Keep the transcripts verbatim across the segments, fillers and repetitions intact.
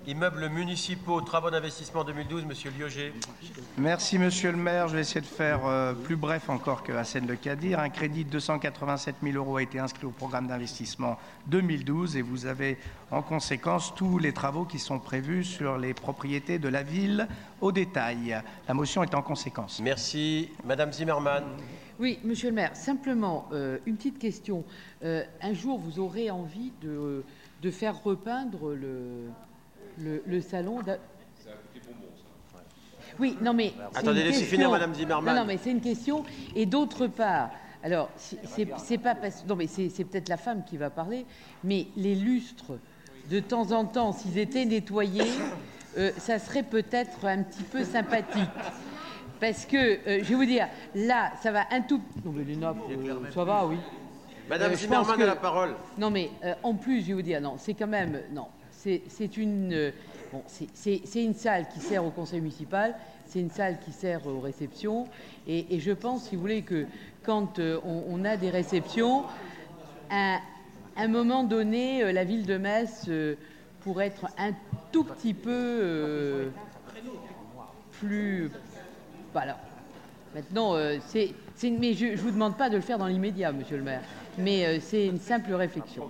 Immeubles municipaux, travaux d'investissement deux mille douze, Monsieur Liogé. Merci, Monsieur le maire. Je vais essayer de faire euh, plus bref encore que Hassen Le Kadir. Un crédit de deux cent quatre-vingt-sept mille euros a été inscrit au programme d'investissement deux mille douze et vous avez en conséquence tous les travaux qui sont prévus sur les propriétés de la ville au détail. La motion est en conséquence. Merci. Madame Zimmermann. Oui, Monsieur le maire, simplement euh, une petite question. Euh, un jour, vous aurez envie de, de faire repeindre le... Le, le salon. De... Oui, non mais. Attendez, laissez finir Madame Zimmermann. Non, non, mais c'est une question. Et d'autre part, alors, c'est pas parce... non, mais c'est peut-être la femme qui va parler, mais les lustres, de temps en temps, s'ils étaient nettoyés, euh, ça serait peut-être un petit peu sympathique. Parce que, euh, je vais vous dire, là, ça va un tout. Non, mais les nappes, euh, ça va, oui. Madame euh, Zimmermann que... a la parole. Non, mais euh, en plus, je vais vous dire, non, c'est quand même. Non. C'est une, bon, une salle qui sert au conseil municipal, c'est une salle qui sert aux réceptions. Et, et je pense, si vous voulez, que quand euh, on, on a des réceptions, à un moment donné, euh, la ville de Metz euh, pourrait être un tout petit peu euh, plus... Voilà. Maintenant, euh, c'est... Mais je ne vous demande pas de le faire dans l'immédiat, monsieur le maire. Mais euh, c'est une simple réflexion.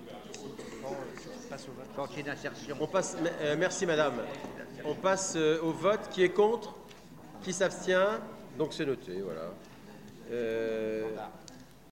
On passe, euh, merci madame. On passe euh, au vote. Qui est contre? Qui s'abstient? Donc c'est noté, voilà. Euh,